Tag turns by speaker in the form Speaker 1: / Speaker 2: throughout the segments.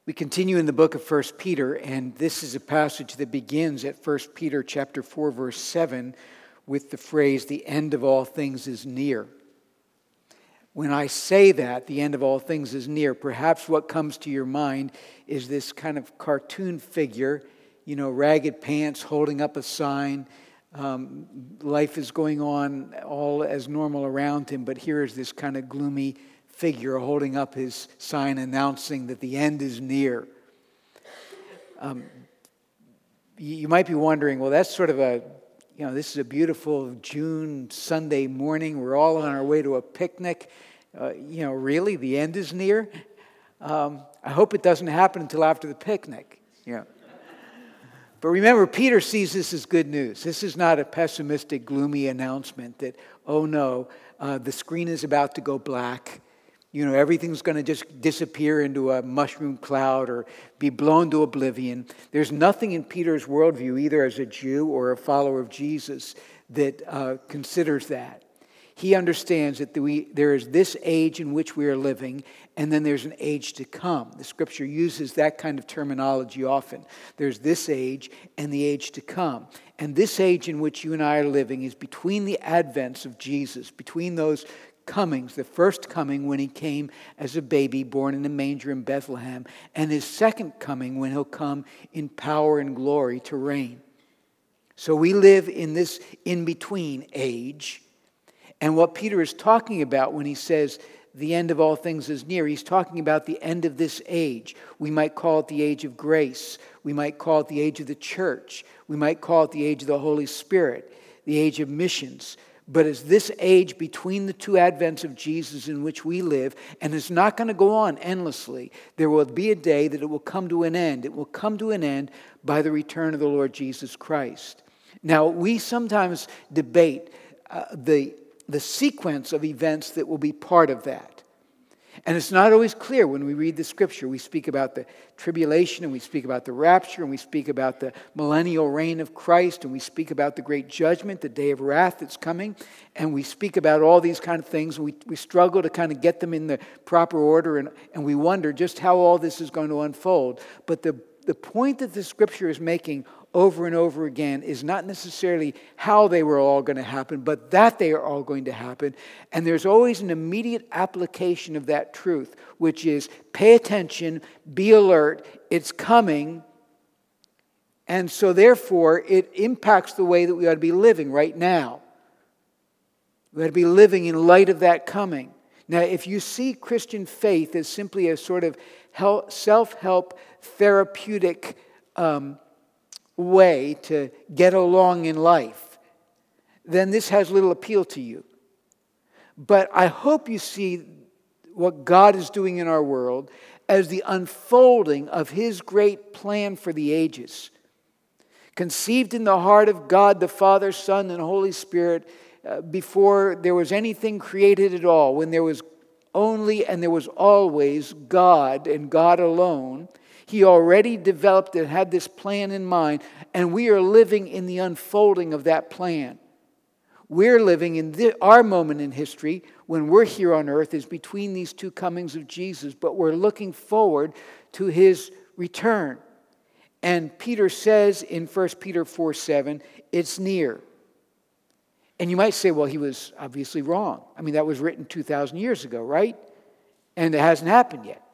Speaker 1: We continue in the book of 1 Peter, and this is a passage that begins at 1 Peter chapter 4, verse 7, with the phrase, "The end of all things is near." When I say that, the end of all things is near, perhaps what comes to your mind is this kind of cartoon figure, ragged pants holding up a sign. Life is going on all as normal around him, but here is this kind of gloomy figure holding up his sign announcing that the end is near. You might be wondering, well, that's sort of this is a beautiful June Sunday morning. We're all on our way to a picnic. Really, the end is near? I hope it doesn't happen until after the picnic. But remember, Peter sees this as good news. This is not a pessimistic, gloomy announcement that, oh no, the screen is about to go black. Everything's going to just disappear into a mushroom cloud or be blown to oblivion. There's nothing in Peter's worldview, either as a Jew or a follower of Jesus, that considers that. He understands that there is this age in which we are living, and then there's an age to come. The Scripture uses that kind of terminology often. There's this age and the age to come. And this age in which you and I are living is between the advents of Jesus, between those comings, the first coming when he came as a baby born in a manger in Bethlehem, and his second coming when he'll come in power and glory to reign. So we live in this in-between age. And what Peter is talking about when he says the end of all things is near, he's talking about the end of this age. We might call it the age of grace. We might call it the age of the church. We might call it the age of the Holy Spirit, the age of missions. But it's this age between the two advents of Jesus in which we live, and it's not going to go on endlessly. There will be a day that it will come to an end. It will come to an end by the return of the Lord Jesus Christ. Now, we sometimes debate the sequence of events that will be part of that. And it's not always clear when we read the Scripture. We speak about the tribulation, and we speak about the rapture, and we speak about the millennial reign of Christ, and we speak about the great judgment, the day of wrath that's coming, and we speak about all these kind of things. We struggle to kind of get them in the proper order, and we wonder just how all this is going to unfold. But the point that the Scripture is making over and over again is not necessarily how they were all going to happen, but that they are all going to happen. And there's always an immediate application of that truth, which is pay attention, be alert, it's coming. And so therefore, it impacts the way that we ought to be living right now. We ought to be living in light of that coming. Now, if you see Christian faith as simply a sort of self-help, therapeutic way to get along in life, then this has little appeal to you. But I hope you see what God is doing in our world as the unfolding of His great plan for the ages. Conceived in the heart of God, the Father, Son, and Holy Spirit, before there was anything created at all, when there was only and there was always God and God alone, He already developed and had this plan in mind, and we are living in the unfolding of that plan. We're living in our moment in history when we're here on earth is between these two comings of Jesus, but we're looking forward to His return. And Peter says in 1 Peter 4:7, it's near. And you might say, well, he was obviously wrong. I mean, that was written 2,000 years ago, right? And it hasn't happened yet.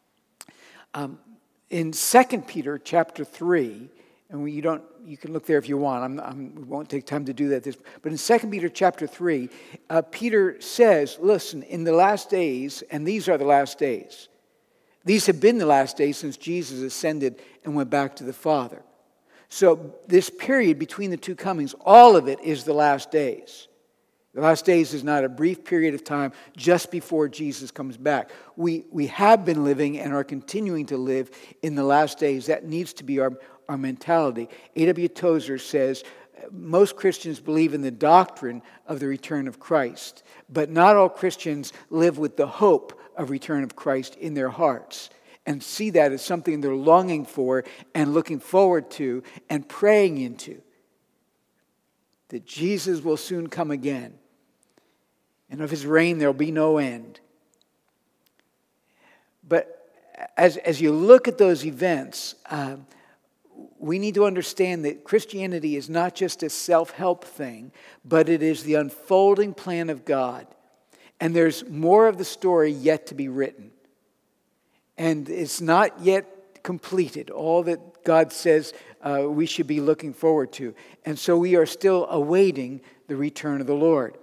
Speaker 1: In 2 Peter chapter 3, and you can look there if you want. We won't take time to do that. But in 2 Peter chapter 3, Peter says, listen, in the last days, and these are the last days. These have been the last days since Jesus ascended and went back to the Father. So this period between the two comings, all of it is the last days. The last days is not a brief period of time just before Jesus comes back. We have been living and are continuing to live in the last days. That needs to be our mentality. A.W. Tozer says, most Christians believe in the doctrine of the return of Christ, but not all Christians live with the hope of return of Christ in their hearts and see that as something they're longing for and looking forward to and praying into. That Jesus will soon come again. And of His reign, there'll be no end. But as you look at those events, we need to understand that Christianity is not just a self-help thing, but it is the unfolding plan of God. And there's more of the story yet to be written. And it's not yet completed, all that God says we should be looking forward to. And so we are still awaiting the return of the Lord.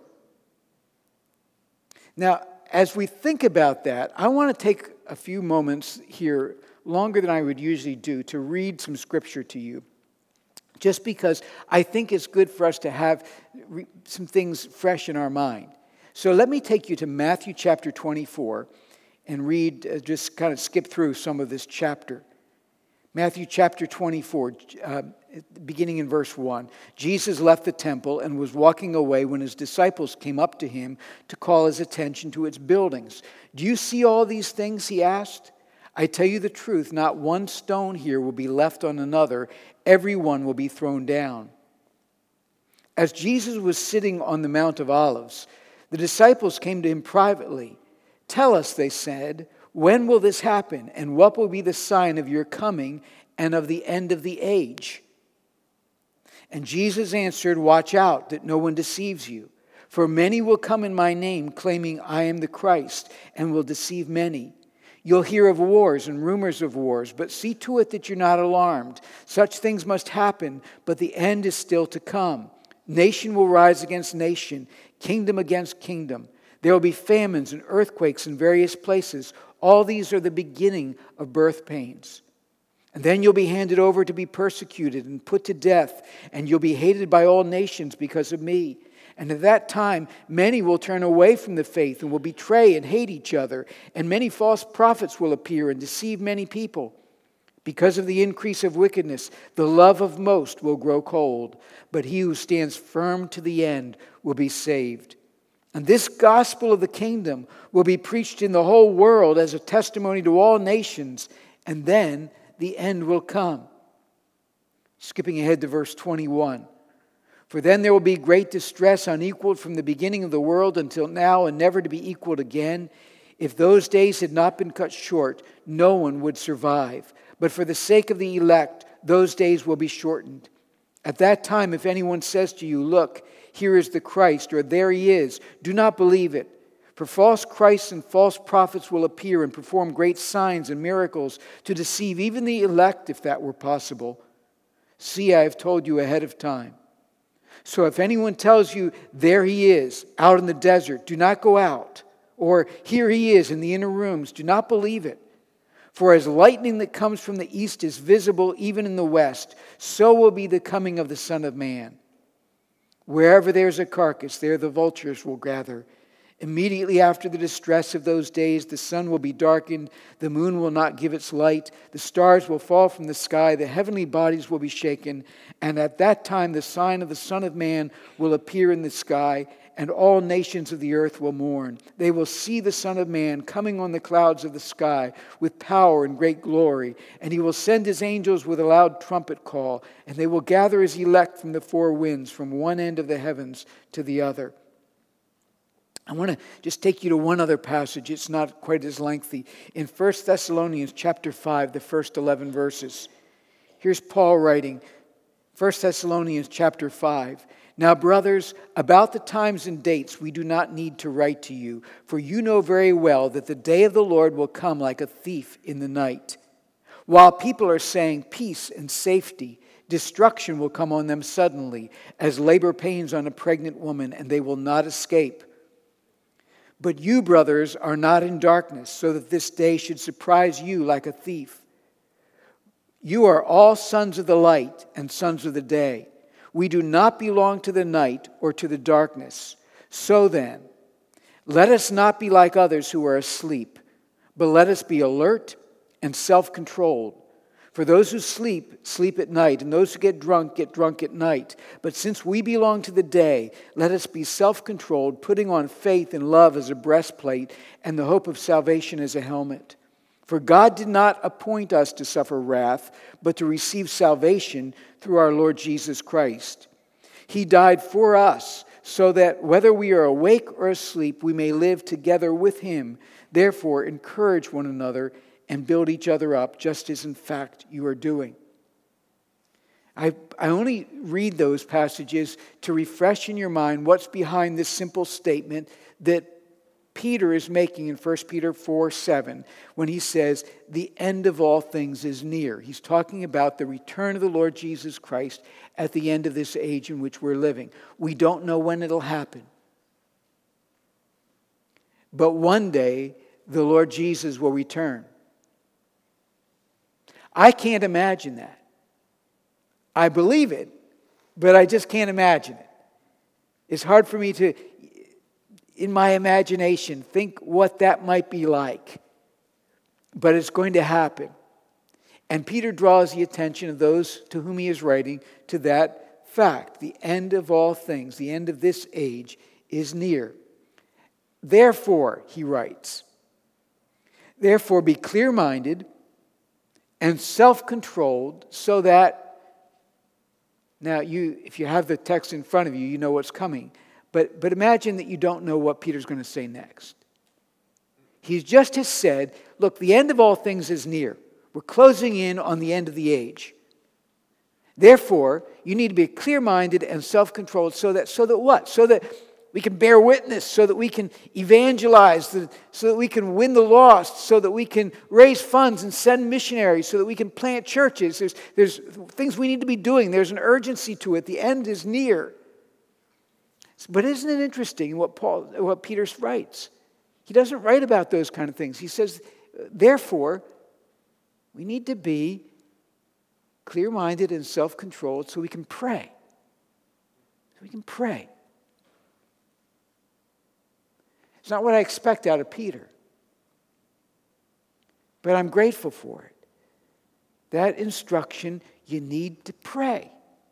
Speaker 1: Now, as we think about that, I want to take a few moments here, longer than I would usually do, to read some scripture to you. Just because I think it's good for us to have some things fresh in our mind. So let me take you to Matthew chapter 24 and read, just kind of skip through some of this chapter. Matthew chapter 24, beginning in verse 1. Jesus left the temple and was walking away when his disciples came up to him to call his attention to its buildings. "Do you see all these things?" he asked. "I tell you the truth, not one stone here will be left on another. Every one will be thrown down." As Jesus was sitting on the Mount of Olives, the disciples came to him privately. "Tell us," they said, "when will this happen? And what will be the sign of your coming and of the end of the age?" And Jesus answered, "Watch out that no one deceives you. For many will come in my name, claiming I am the Christ, and will deceive many. You'll hear of wars and rumors of wars, but see to it that you're not alarmed. Such things must happen, but the end is still to come. Nation will rise against nation, kingdom against kingdom. There will be famines and earthquakes in various places. All these are the beginning of birth pains. And then you'll be handed over to be persecuted and put to death, and you'll be hated by all nations because of me. And at that time, many will turn away from the faith and will betray and hate each other. And many false prophets will appear and deceive many people. Because of the increase of wickedness, the love of most will grow cold. But he who stands firm to the end will be saved. And this gospel of the kingdom will be preached in the whole world as a testimony to all nations. And then the end will come." Skipping ahead to verse 21. "For then there will be great distress unequaled from the beginning of the world until now, and never to be equaled again. If those days had not been cut short, no one would survive. But for the sake of the elect, those days will be shortened. At that time, if anyone says to you, 'Look, here is the Christ,' or 'There he is,' do not believe it. For false Christs and false prophets will appear and perform great signs and miracles to deceive even the elect, if that were possible. See, I have told you ahead of time. So if anyone tells you, 'There he is,' out in the desert, do not go out. Or 'Here he is in the inner rooms,' do not believe it. For as lightning that comes from the east is visible even in the west, so will be the coming of the Son of Man. Wherever there's a carcass, there the vultures will gather. Immediately after the distress of those days, the sun will be darkened, the moon will not give its light, the stars will fall from the sky, the heavenly bodies will be shaken, and at that time the sign of the Son of Man will appear in the sky, and all nations of the earth will mourn. They will see the Son of Man coming on the clouds of the sky with power and great glory, and he will send his angels with a loud trumpet call, and they will gather his elect from the four winds, from one end of the heavens to the other." I want to just take you to one other passage. It's not quite as lengthy. In 1 Thessalonians chapter 5, the first 11 verses. Here's Paul writing, 1 Thessalonians chapter 5. "Now, brothers, about the times and dates we do not need to write to you, for you know very well that the day of the Lord will come like a thief in the night. While people are saying peace and safety, destruction will come on them suddenly, as labor pains on a pregnant woman, and they will not escape. But you, brothers, are not in darkness, so that this day should surprise you like a thief. You are all sons of the light and sons of the day. We do not belong to the night or to the darkness. So then, let us not be like others who are asleep, but let us be alert and self-controlled. For those who sleep, sleep at night, and those who get drunk at night. But since we belong to the day, let us be self-controlled, putting on faith and love as a breastplate, and the hope of salvation as a helmet. For God did not appoint us to suffer wrath, but to receive salvation through our Lord Jesus Christ. He died for us, so that whether we are awake or asleep, we may live together with him. Therefore, encourage one another and build each other up, just as in fact you are doing. I only read those passages to refresh in your mind what's behind this simple statement that Peter is making in 1 Peter 4:7 when he says, the end of all things is near. He's talking about the return of the Lord Jesus Christ at the end of this age in which we're living. We don't know when it'll happen. But one day, the Lord Jesus will return. I can't imagine that. I believe it, but I just can't imagine it. It's hard for me to, in my imagination, think what that might be like. But it's going to happen. And Peter draws the attention of those to whom he is writing to that fact. The end of all things, the end of this age is near. Therefore, he writes, therefore be clear-minded and self-controlled so that, now if you have the text in front of you, you know what's coming. But imagine that you don't know what Peter's going to say next. He just has said, look, the end of all things is near. We're closing in on the end of the age. Therefore, you need to be clear-minded and self-controlled so that what? So that we can bear witness, so that we can evangelize, so that we can win the lost, so that we can raise funds and send missionaries, so that we can plant churches. There's things we need to be doing. There's an urgency to it. The end is near. But isn't it interesting what Peter writes? He doesn't write about those kind of things. He says, therefore, we need to be clear-minded and self-controlled so we can pray. So we can pray. It's not what I expect out of Peter. But I'm grateful for it. That instruction, you need to pray.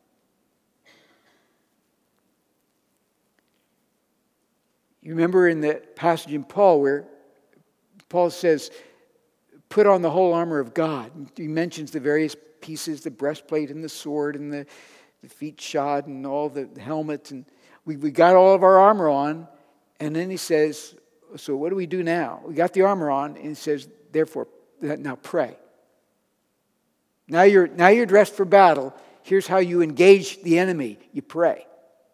Speaker 1: You remember in the passage in Paul where Paul says, put on the whole armor of God. He mentions the various pieces, the breastplate and the sword and the feet shod and all the helmet. And we got all of our armor on. And then he says, so what do we do now? We got the armor on, and he says, therefore, now pray. Now you're dressed for battle. Here's how you engage the enemy. You pray.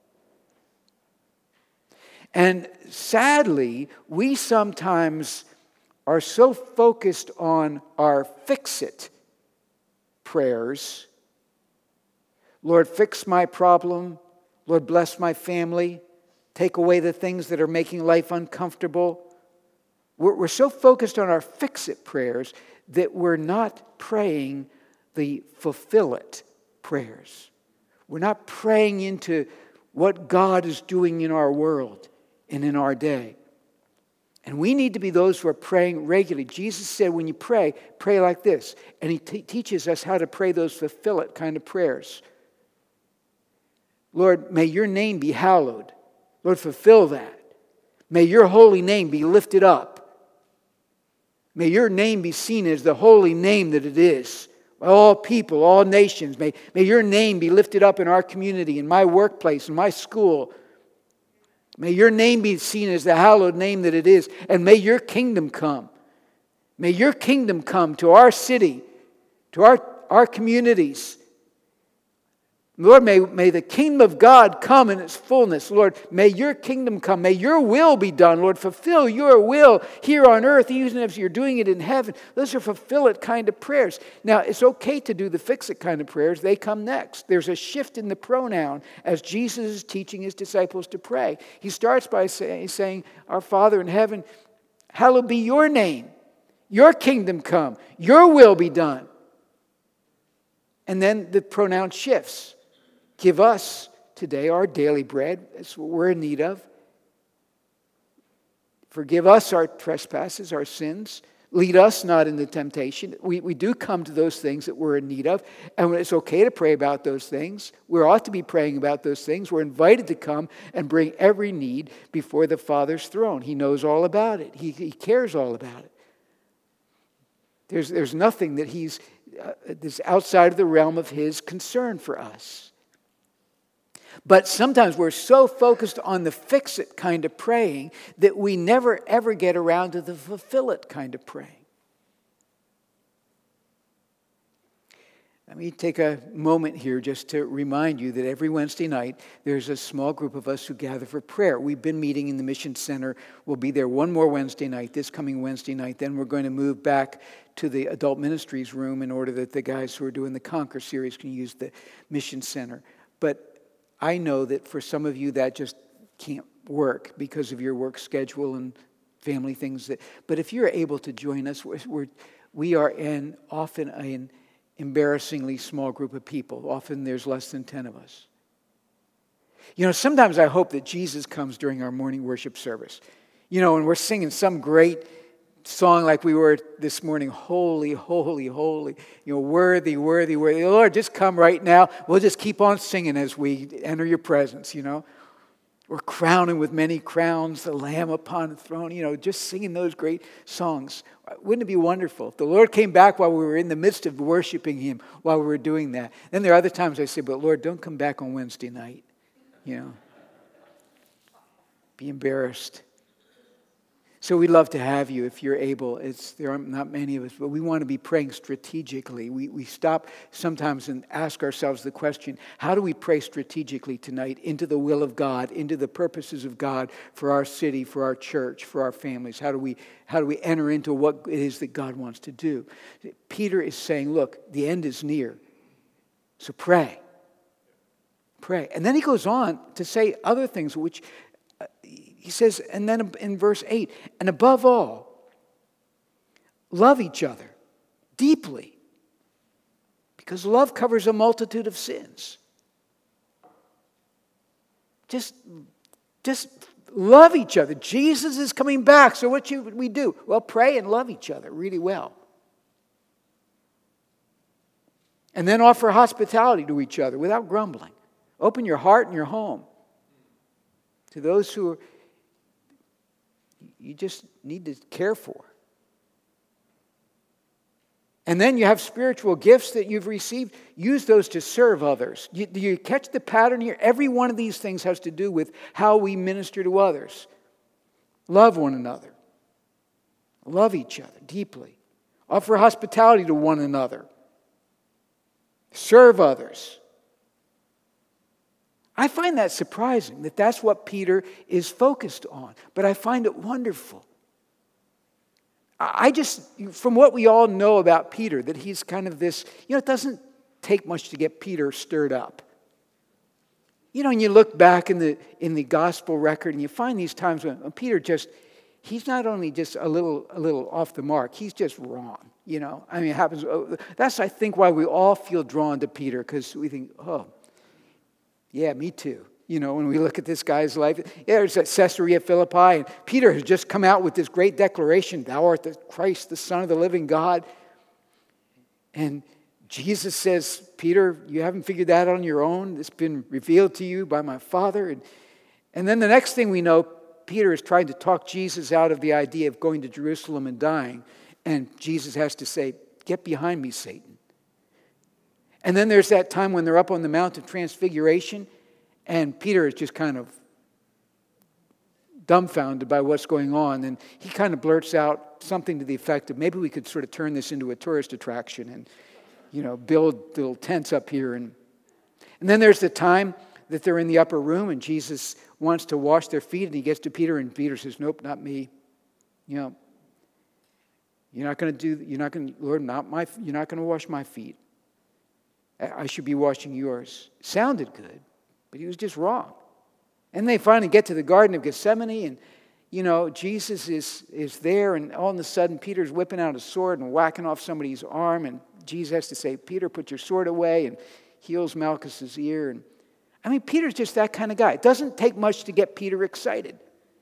Speaker 1: And sadly, we sometimes are so focused on our fix-it prayers. Lord, fix my problem. Lord, bless my family. Take away the things that are making life uncomfortable. We're so focused on our fix-it prayers that we're not praying the fulfill-it prayers. We're not praying into what God is doing in our world and in our day. And we need to be those who are praying regularly. Jesus said, when you pray, pray like this. And he teaches us how to pray those fulfill-it kind of prayers. Lord, may your name be hallowed. Lord, fulfill that. May your holy name be lifted up. May your name be seen as the holy name that it is. All people, all nations, may your name be lifted up in our community, in my workplace, in my school. May your name be seen as the hallowed name that it is. And may your kingdom come. May your kingdom come to our city, to our communities. Lord, may the kingdom of God come in its fullness. Lord, may your kingdom come. May your will be done. Lord, fulfill your will here on earth, even if you're doing it in heaven. Those are fulfill-it kind of prayers. Now, it's okay to do the fix-it kind of prayers. They come next. There's a shift in the pronoun as Jesus is teaching his disciples to pray. He starts by saying, our Father in heaven, hallowed be your name. Your kingdom come. Your will be done. And then the pronoun shifts. Give us today our daily bread. That's what we're in need of. Forgive us our trespasses, our sins. Lead us not into temptation. We do come to those things that we're in need of. And it's okay to pray about those things. We ought to be praying about those things. We're invited to come and bring every need before the Father's throne. He knows all about it. He cares all about it. There's nothing that that's outside of the realm of his concern for us. But sometimes we're so focused on the fix-it kind of praying that we never ever get around to the fulfill-it kind of praying. Let me take a moment here just to remind you that every Wednesday night, there's a small group of us who gather for prayer. We've been meeting in the Mission Center. We'll be there one more Wednesday night, this coming Wednesday night. Then we're going to move back to the Adult Ministries room in order that the guys who are doing the Conquer series can use the Mission Center. But I know that for some of you that just can't work because of your work schedule and family things. But if you're able to join us, we are often an embarrassingly small group of people. Often there's less than 10 of us. You know, sometimes I hope that Jesus comes during our morning worship service. You know, and we're singing some great song like we were this morning, holy, holy, holy, you know, worthy, worthy, worthy. Lord, just come right now. We'll just keep on singing as we enter your presence, you know. We're crowning with many crowns, the Lamb upon the throne, you know, just singing those great songs. Wouldn't it be wonderful if the Lord came back while we were in the midst of worshiping Him, while we were doing that? Then there are other times I say, but Lord, don't come back on Wednesday night, you know. Be embarrassed. So we'd love to have you if you're able. There are not many of us, but we want to be praying strategically. We stop sometimes and ask ourselves the question, how do we pray strategically tonight into the will of God, into the purposes of God for our city, for our church, for our families? How do we enter into what it is that God wants to do? Peter is saying, look, the end is near. So pray. Pray. And then he goes on to say other things which he says, and then in verse 8, and above all, love each other deeply, because love covers a multitude of sins. Just love each other. Jesus is coming back, so what should we do? Well, pray and love each other really well. And then offer hospitality to each other without grumbling. Open your heart and your home to those who you just need to care for. And then you have spiritual gifts that you've received. Use those to serve others. Do you catch the pattern here? Every one of these things has to do with how we minister to others. Love one another. Love each other deeply. Offer hospitality to one another. Serve others. I find that surprising, that that's what Peter is focused on. But I find it wonderful. From what we all know about Peter, that he's kind of this, it doesn't take much to get Peter stirred up. And you look back in the gospel record and you find these times when Peter he's not only just a little off the mark, he's just wrong. It happens. That's, I think, why we all feel drawn to Peter, because we think, oh, yeah, me too. When we look at this guy's life, there's at Caesarea Philippi, and Peter has just come out with this great declaration, thou art the Christ, the Son of the living God. And Jesus says, Peter, you haven't figured that out on your own. It's been revealed to you by my Father. And then the next thing we know, Peter is trying to talk Jesus out of the idea of going to Jerusalem and dying. And Jesus has to say, get behind me, Satan. And then there's that time when they're up on the Mount of Transfiguration, and Peter is just kind of dumbfounded by what's going on. And he kind of blurts out something to the effect of, maybe we could sort of turn this into a tourist attraction and, build little tents up here. And then there's the time that they're in the upper room and Jesus wants to wash their feet, and he gets to Peter and Peter says, nope, not me. You're not going to wash my feet. I should be washing yours. Sounded good, but he was just wrong. And they finally get to the Garden of Gethsemane, and Jesus is there, and all of a sudden Peter's whipping out a sword and whacking off somebody's arm, and Jesus has to say, Peter, put your sword away, and heals Malchus's ear. And Peter's just that kind of guy. It doesn't take much to get Peter excited.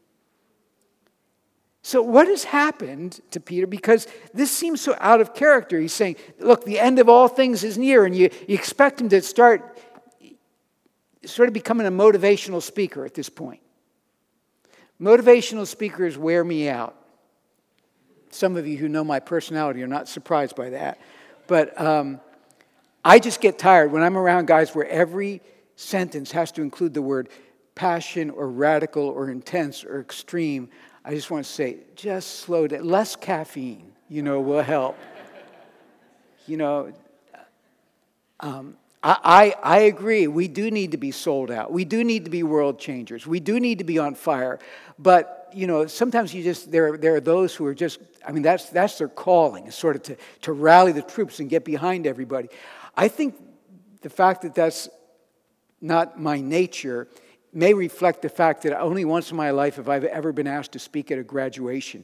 Speaker 1: So what has happened to Peter? Because this seems so out of character. He's saying, look, the end of all things is near, and you expect him to start sort of becoming a motivational speaker at this point. Motivational speakers wear me out. Some of you who know my personality are not surprised by that. But I just get tired when I'm around guys where every sentence has to include the word passion or radical or intense or extreme. I just want to say, just slow down. Less caffeine, will help. I agree. We do need to be sold out. We do need to be world changers. We do need to be on fire. But, sometimes there are those who are just, that's their calling, is sort of to rally the troops and get behind everybody. I think the fact that that's not my nature may reflect the fact that only once in my life have I ever been asked to speak at a graduation.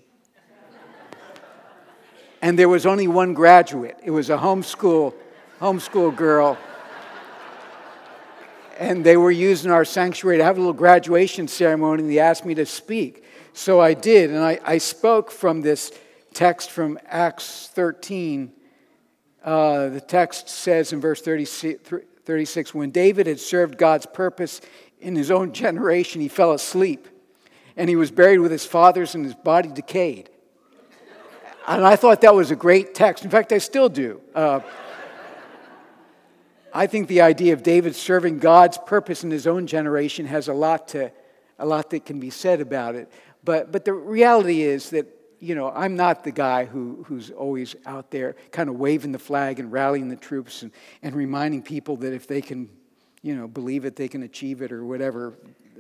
Speaker 1: And there was only one graduate. It was a homeschool girl. And they were using our sanctuary to have a little graduation ceremony, and they asked me to speak. So I did, and I spoke from this text from Acts 13. The text says in verse 36, when David had served God's purpose in his own generation, he fell asleep, and he was buried with his fathers, and his body decayed. And I thought that was a great text. In fact, I still do. I think the idea of David serving God's purpose in his own generation has a lot that can be said about it. But the reality is that, I'm not the guy who's always out there kind of waving the flag and rallying the troops and reminding people that if they can, believe it, they can achieve it or whatever.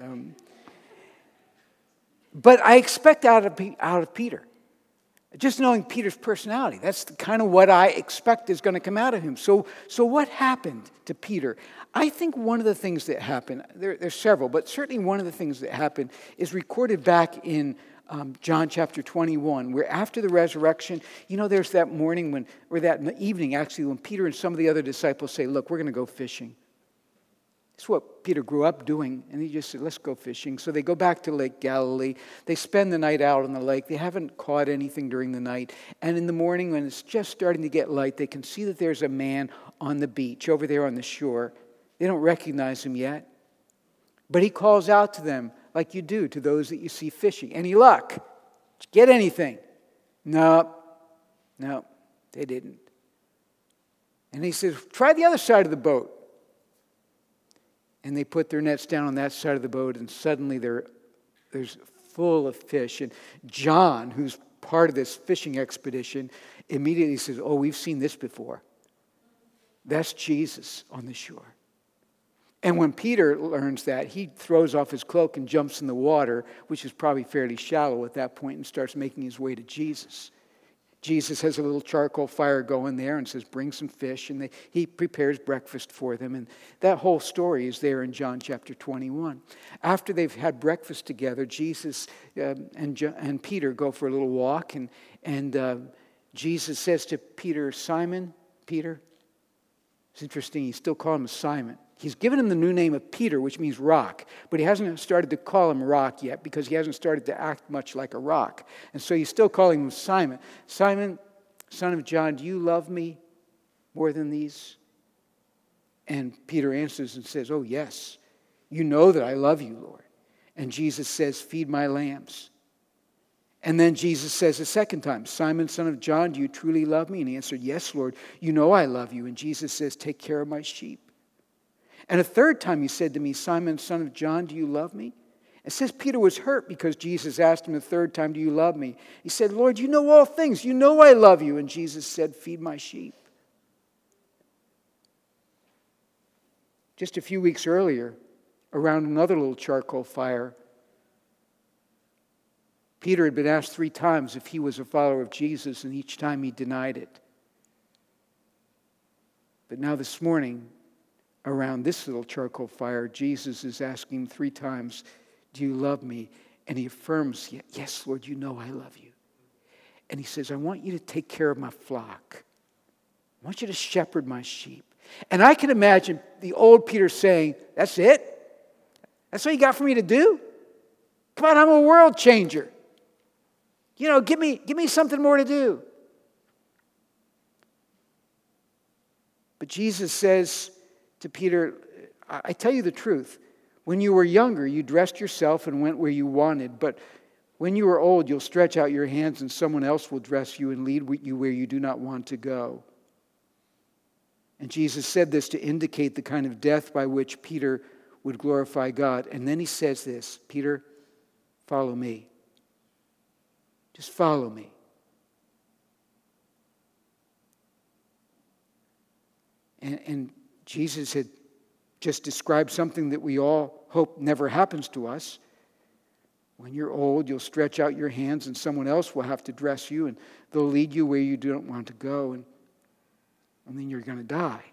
Speaker 1: But I expect out of Peter. Just knowing Peter's personality, that's kind of what I expect is going to come out of him. So what happened to Peter? I think one of the things that happened, there's several, but certainly one of the things that happened is recorded back in John chapter 21, where after the resurrection, there's that morning or that evening actually, when Peter and some of the other disciples say, look, we're going to go fishing. It's what Peter grew up doing, and he just said, let's go fishing. So they go back to Lake Galilee. They spend the night out on the lake. They haven't caught anything during the night. And in the morning, when it's just starting to get light, they can see that there's a man on the beach over there on the shore. They don't recognize him yet. But he calls out to them like you do to those that you see fishing. Any luck? Did you get anything? No, they didn't. And he says, try the other side of the boat. And they put their nets down on that side of the boat, and suddenly there's full of fish. And John, who's part of this fishing expedition, immediately says, oh, we've seen this before. That's Jesus on the shore. And when Peter learns that, he throws off his cloak and jumps in the water, which is probably fairly shallow at that point, and starts making his way to Jesus. Jesus has a little charcoal fire going there and says, bring some fish. And he prepares breakfast for them. And that whole story is there in John chapter 21. After they've had breakfast together, Jesus and Peter go for a little walk. And Jesus says to Peter, Simon, Peter. It's interesting, he's still calling him Simon. He's given him the new name of Peter, which means rock, but he hasn't started to call him rock yet because he hasn't started to act much like a rock. And so he's still calling him Simon. Simon, son of John, do you love me more than these? And Peter answers and says, oh, yes. You know that I love you, Lord. And Jesus says, feed my lambs. And then Jesus says a second time, Simon, son of John, do you truly love me? And he answered, yes, Lord. You know I love you. And Jesus says, take care of my sheep. And a third time he said to me, Simon, son of John, do you love me? It says Peter was hurt because Jesus asked him a third time, do you love me? He said, Lord, you know all things. You know I love you. And Jesus said, feed my sheep. Just a few weeks earlier, around another little charcoal fire, Peter had been asked 3 times if he was a follower of Jesus, and each time he denied it. But now this morning, around this little charcoal fire, Jesus is asking 3 times, do you love me? And he affirms, yes, Lord, you know I love you. And he says, I want you to take care of my flock. I want you to shepherd my sheep. And I can imagine the old Peter saying, that's it? That's all you got for me to do? Come on, I'm a world changer. Give me something more to do. But Jesus says to Peter, I tell you the truth. When you were younger, you dressed yourself and went where you wanted. But when you are old, you'll stretch out your hands and someone else will dress you and lead you where you do not want to go. And Jesus said this to indicate the kind of death by which Peter would glorify God. And then he says this, Peter, follow me. Just follow me. And Jesus had just described something that we all hope never happens to us. When you're old, you'll stretch out your hands and someone else will have to dress you and they'll lead you where you don't want to go, and then you're going to die.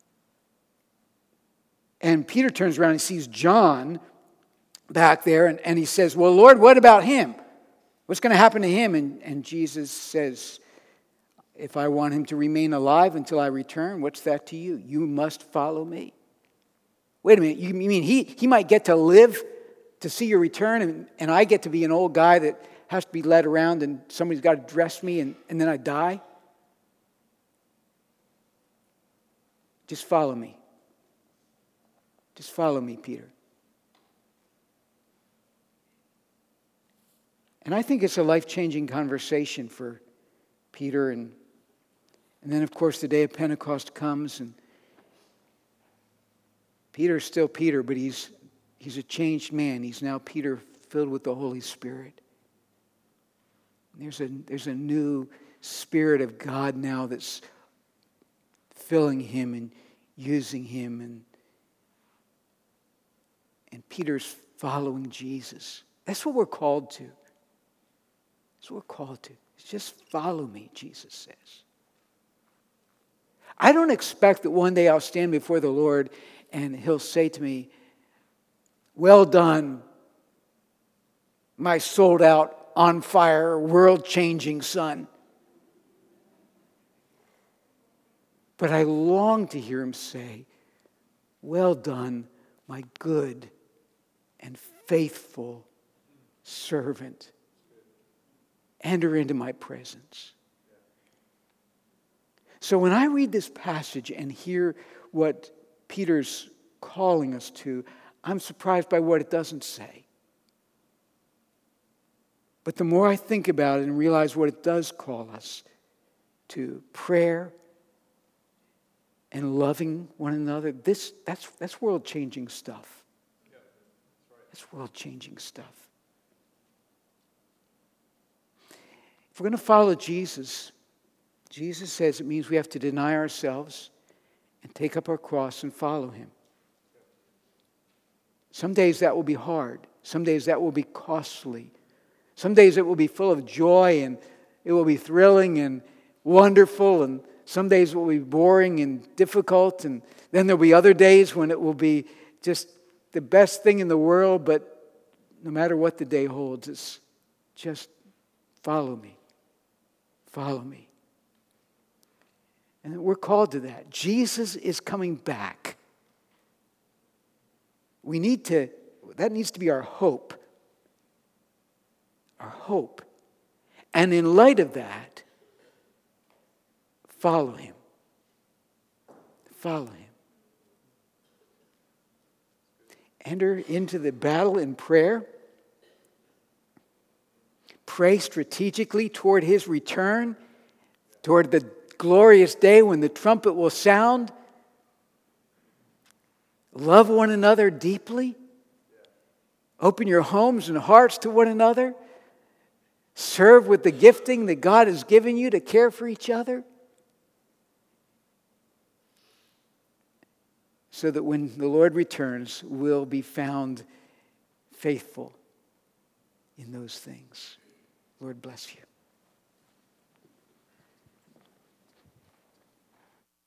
Speaker 1: And Peter turns around and sees John back there, and he says, well, Lord, what about him? What's going to happen to him? And Jesus says, if I want him to remain alive until I return, what's that to you? You must follow me. Wait a minute, you mean he might get to live to see your return, and I get to be an old guy that has to be led around and somebody's got to dress me and then I die? Just follow me. Just follow me, Peter. And I think it's a life-changing conversation for Peter. And then, of course, the day of Pentecost comes, and Peter's still Peter, but he's a changed man. He's now Peter filled with the Holy Spirit. There's a new Spirit of God now that's filling him and using him, and Peter's following Jesus. That's what we're called to. That's what we're called to. It's just follow me, Jesus says. I don't expect that one day I'll stand before the Lord and he'll say to me, well done, my sold out, on fire, world-changing son. But I long to hear him say, well done, my good and faithful servant. Enter into my presence. So when I read this passage and hear what Peter's calling us to, I'm surprised by what it doesn't say. But the more I think about it and realize what it does call us to, prayer and loving one another, that's world-changing stuff. That's world-changing stuff. If we're going to follow Jesus, Jesus says it means we have to deny ourselves and take up our cross and follow him. Some days that will be hard. Some days that will be costly. Some days it will be full of joy and it will be thrilling and wonderful, and some days it will be boring and difficult, and then there'll be other days when it will be just the best thing in the world, but no matter what the day holds, it's just follow me. Follow me. And we're called to that. Jesus is coming back. That needs to be our hope. Our hope. And in light of that, follow him. Follow him. Enter into the battle in prayer. Pray strategically toward his return, toward the glorious day when the trumpet will sound. Love one another deeply. Open your homes and hearts to one another. Serve with the gifting that God has given you to care for each other. So that when the Lord returns, we'll be found faithful in those things. Lord bless you.